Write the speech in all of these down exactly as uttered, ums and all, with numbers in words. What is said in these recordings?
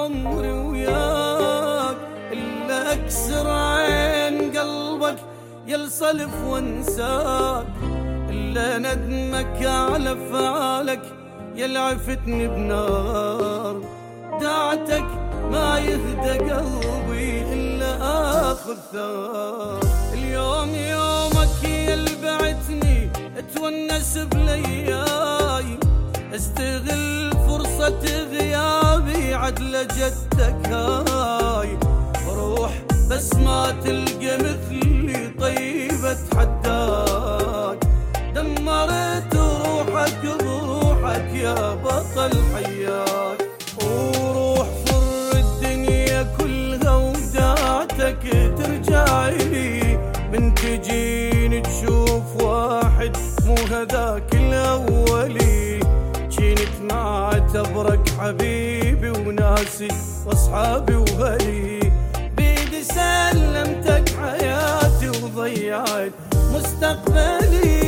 عمري وياك، إلا أكسر عين قلبك يلصلف وانساك، إلا ندمك على فعالك يلعفتني بنار. دعتك ما يهدى قلبي إلا آخذ ثار. اليوم يومك يلبعتني اتونس بلياي، استغل فرصة غيابي عدل جدك هاي. روح بس ما تلقى مثلي طيبة حداك، دمرت روحك بروحك يا بطل حياك. وروح فر الدنيا كلها ودعتك ترجع لي، من تجيني تشوف واحد مو هذاك الأولي. جينك ما اعتبرك حبيبي وناسي واصحابي وهلي، بيدي سلمتك حياتي وضيعت مستقبلي.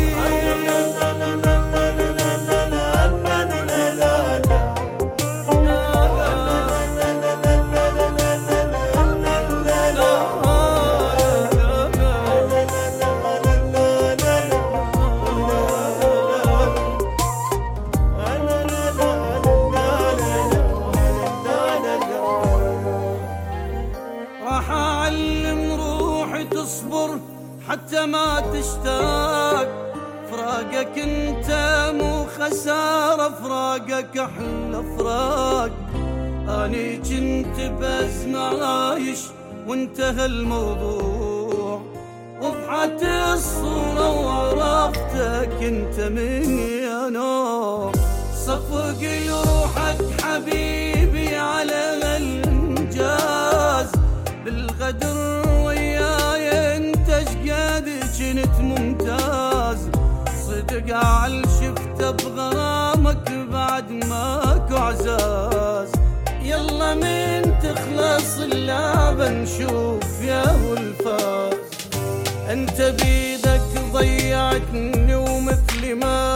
راح أعلم روحي تصبر حتى ما تشتاق، فراقك انت مو خسارة، فراقك أحلى فراق. أني كنت بأزمة عايش وانتهى الموضوع، وضحت الصورة وعرفتك انت مني أنا. صفق روحك حبيبي على الإنجاز، بالغدر وياي انت شقد كنت ممتاز. صدق عال شفت بغرامك بعد ماكو عزاز. يلا من تخلص اللعبة نشوف يا هو الفاز. انت بيدك ضيعتني ومثل ما